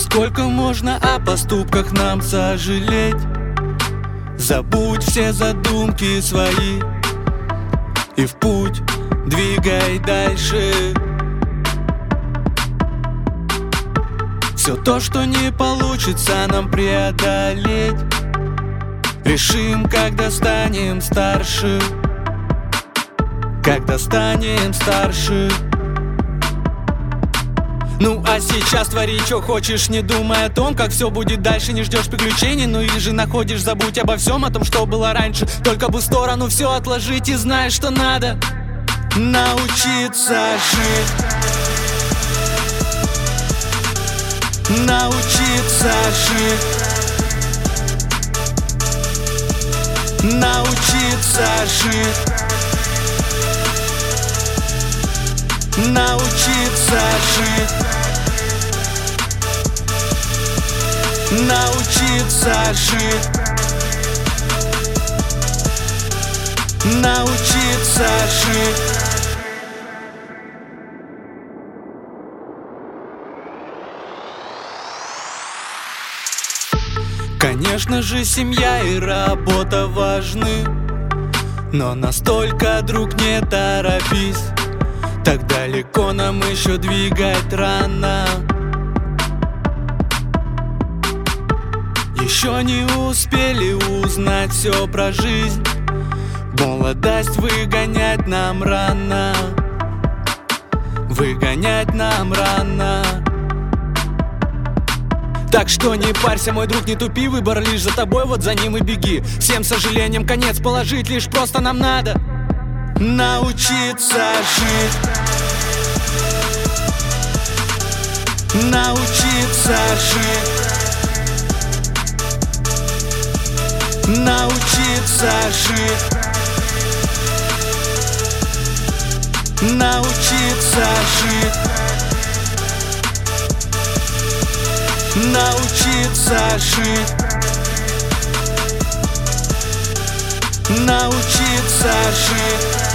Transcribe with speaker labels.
Speaker 1: сколько можно о поступках нам сожалеть? Забудь все задумки свои и в путь двигай дальше. Все то, что не получится нам преодолеть, решим, когда станем старше. Когда станем старше. Ну а сейчас твори, что хочешь, не думай о том, как все будет дальше. Не ждешь приключений, ну или же находишь, забудь обо всем, о том, что было раньше. Только бы в сторону все отложить и знаешь, что надо научиться жить. Научиться жить. Научиться жить. Научиться жить. Научиться жить. Научиться жить. Конечно же, семья и работа важны, но настолько, друг, не торопись. Так далеко нам еще двигать рано. Еще не успели узнать все про жизнь. Молодость выгонять нам рано. Выгонять нам рано. Так что не парься, мой друг, не тупи. Выбор лишь за тобой, вот за ним и беги. Всем сожалением конец положить, лишь просто нам надо научиться жить. Научиться жить. Научиться жить. Научиться жить. Научиться жить. Научиться жить.